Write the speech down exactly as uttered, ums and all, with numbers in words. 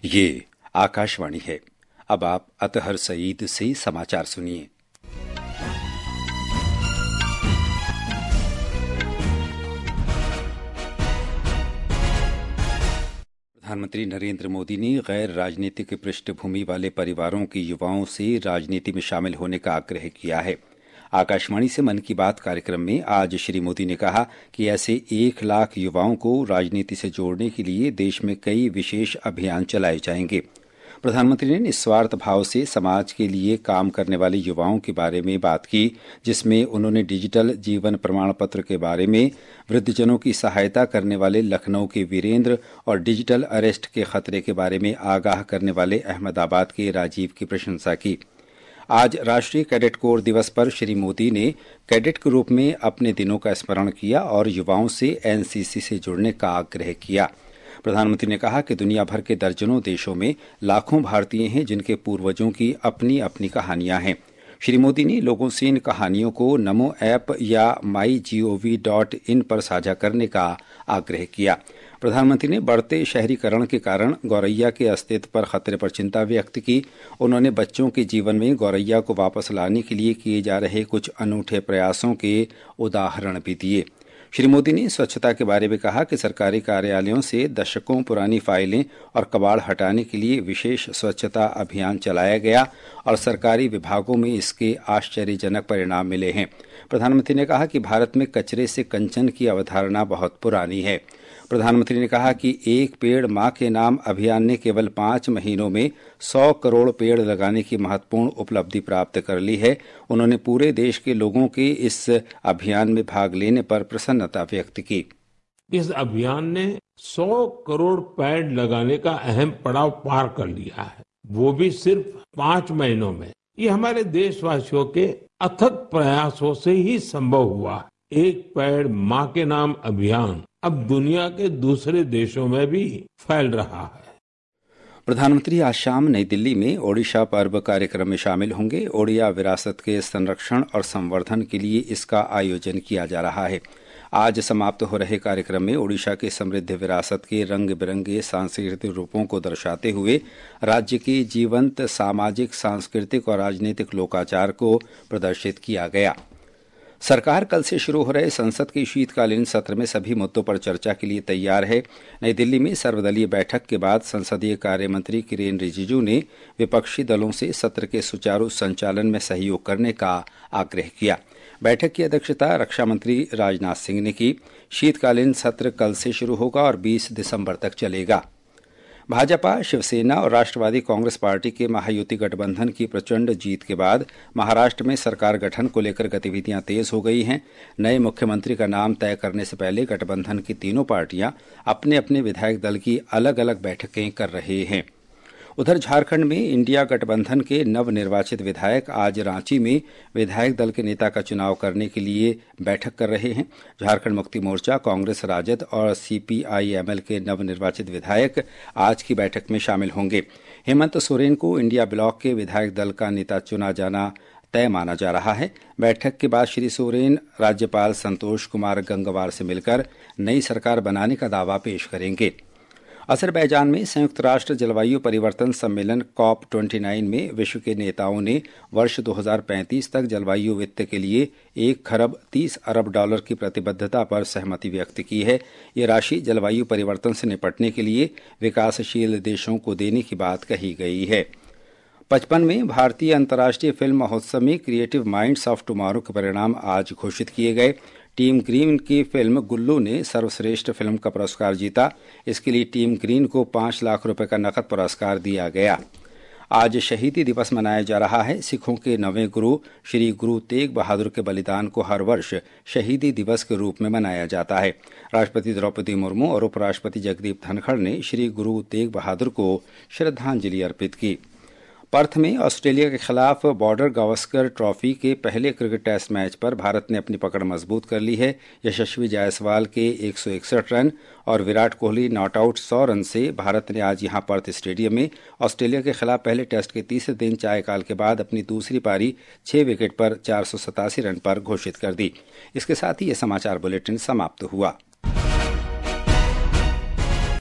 ये आकाशवाणी है। अब आप अतहर सईद से समाचार सुनिए। प्रधानमंत्री नरेंद्र मोदी ने गैर राजनीतिक पृष्ठभूमि वाले परिवारों के युवाओं से राजनीति में शामिल होने का आग्रह किया है। आकाशवाणी से मन की बात कार्यक्रम में आज श्री मोदी ने कहा कि ऐसे एक लाख युवाओं को राजनीति से जोड़ने के लिए देश में कई विशेष अभियान चलाए जाएंगे। प्रधानमंत्री ने निस्वार्थ भाव से समाज के लिए काम करने वाले युवाओं के बारे में बात की, जिसमें उन्होंने डिजिटल जीवन प्रमाण पत्र के बारे में, वृद्धजनों की सहायता करने वाले लखनऊ के वीरेंद्र और डिजिटल अरेस्ट के खतरे के बारे में आगाह करने वाले अहमदाबाद के राजीव की प्रशंसा की। आज राष्ट्रीय कैडेट कोर दिवस पर श्री मोदी ने कैडेट के रूप में अपने दिनों का स्मरण किया और युवाओं से एनसीसी से जुड़ने का आग्रह किया। प्रधानमंत्री ने कहा कि दुनिया भर के दर्जनों देशों में लाखों भारतीय हैं जिनके पूर्वजों की अपनी अपनी कहानियां हैं। श्री मोदी ने लोगों से इन कहानियों को नमो ऐप या माई जीओवी डॉट इन पर साझा करने का आग्रह किया। प्रधानमंत्री ने बढ़ते शहरीकरण के कारण गौरैया के अस्तित्व पर खतरे पर चिंता व्यक्त की। उन्होंने बच्चों के जीवन में गौरैया को वापस लाने के लिए किए जा रहे कुछ अनूठे प्रयासों के उदाहरण भी दिए। श्री मोदी ने स्वच्छता के बारे में कहा कि सरकारी कार्यालयों से दशकों पुरानी फाइलें और कबाड़ हटाने के लिए विशेष स्वच्छता अभियान चलाया गया और सरकारी विभागों में इसके आश्चर्यजनक परिणाम मिले हैं। प्रधानमंत्री ने कहा कि भारत में कचरे से कंचन की अवधारणा बहुत पुरानी है। प्रधानमंत्री ने कहा कि एक पेड़ मां के नाम अभियान ने केवल पांच महीनों में सौ करोड़ पेड़ लगाने की महत्वपूर्ण उपलब्धि प्राप्त कर ली है। उन्होंने पूरे देश के लोगों के इस अभियान में भाग लेने पर प्रसन्नता व्यक्त की। इस अभियान ने सौ करोड़ पेड़ लगाने का अहम पड़ाव पार कर लिया है, वो भी सिर्फ पांच महीनों में। ये हमारे देशवासियों के अथक प्रयासों से ही संभव हुआ। एक पेड़ मां के नाम अभियान अब दुनिया के दूसरे देशों में भी फैल रहा है। प्रधानमंत्री आज शाम नई दिल्ली में ओडिशा पर्व कार्यक्रम में शामिल होंगे। ओडिया विरासत के संरक्षण और संवर्धन के लिए इसका आयोजन किया जा रहा है। आज समाप्त हो रहे कार्यक्रम में ओडिशा के समृद्ध विरासत के रंग बिरंगे सांस्कृतिक रूपों को दर्शाते हुए राज्य के जीवंत सामाजिक, सांस्कृतिक और राजनीतिक लोकाचार को प्रदर्शित किया गया। सरकार कल से शुरू हो रहे संसद के शीतकालीन सत्र में सभी मुद्दों पर चर्चा के लिए तैयार है। नई दिल्ली में सर्वदलीय बैठक के बाद संसदीय कार्य मंत्री किरेन रिजिजू ने विपक्षी दलों से सत्र के सुचारू संचालन में सहयोग करने का आग्रह किया। बैठक की अध्यक्षता रक्षा मंत्री राजनाथ सिंह ने की। शीतकालीन सत्र कल से शुरू होगा और बीस दिसंबर तक चलेगा। भाजपा, शिवसेना और राष्ट्रवादी कांग्रेस पार्टी के महायुति गठबंधन की प्रचंड जीत के बाद महाराष्ट्र में सरकार गठन को लेकर गतिविधियां तेज हो गई हैं। नए मुख्यमंत्री का नाम तय करने से पहले गठबंधन की तीनों पार्टियां अपने अपने विधायक दल की अलग अलग बैठकें कर रहे हैं। उधर झारखंड में इंडिया गठबंधन के नवनिर्वाचित विधायक आज रांची में विधायक दल के नेता का चुनाव करने के लिए बैठक कर रहे हैं। झारखंड मुक्ति मोर्चा, कांग्रेस, राजद और सीपीआईएमएल के नवनिर्वाचित विधायक आज की बैठक में शामिल होंगे। हेमंत सोरेन को इंडिया ब्लॉक के विधायक दल का नेता चुना जाना तय माना जा रहा है। बैठक के बाद श्री सोरेन राज्यपाल संतोष कुमार गंगवार से मिलकर नई सरकार बनाने का दावा पेश करेंगे। अजरबैजान में संयुक्त राष्ट्र जलवायु परिवर्तन सम्मेलन कॉप उनतीस में विश्व के नेताओं ने वर्ष दो हज़ार पैंतीस तक जलवायु वित्त के लिए एक खरब तीस अरब डॉलर की प्रतिबद्धता पर सहमति व्यक्त की है। ये राशि जलवायु परिवर्तन से निपटने के लिए विकासशील देशों को देने की बात कही गई है। पचपनवें भारतीय अंतर्राष्ट्रीय फिल्म महोत्सव में क्रिएटिव माइंड्स ऑफ टुमारो के परिणाम आज घोषित किए गए। टीम ग्रीन की फिल्म गुल्लू ने सर्वश्रेष्ठ फिल्म का पुरस्कार जीता। इसके लिए टीम ग्रीन को पांच लाख रुपए का नकद पुरस्कार दिया गया। आज शहीदी दिवस मनाया जा रहा है। सिखों के नवें गुरु श्री गुरु तेग बहादुर के बलिदान को हर वर्ष शहीदी दिवस के रूप में मनाया जाता है। राष्ट्रपति द्रौपदी मुर्मू और उपराष्ट्रपति जगदीप धनखड़ ने श्री गुरु तेग बहादुर को श्रद्धांजलि अर्पित की। पर्थ में ऑस्ट्रेलिया के खिलाफ बॉर्डर गावस्कर ट्रॉफी के पहले क्रिकेट टेस्ट मैच पर भारत ने अपनी पकड़ मजबूत कर ली है। यशस्वी जायसवाल के एक सौ इकसठ रन और विराट कोहली नॉट आउट सौ रन से भारत ने आज यहां पर्थ स्टेडियम में ऑस्ट्रेलिया के खिलाफ पहले टेस्ट के तीसरे दिन चायकाल के बाद अपनी दूसरी पारी छह विकेट पर चार सौ सतासी रन पर घोषित कर दी। इसके साथ ही यह समाचार बुलेटिन समाप्त हुआ।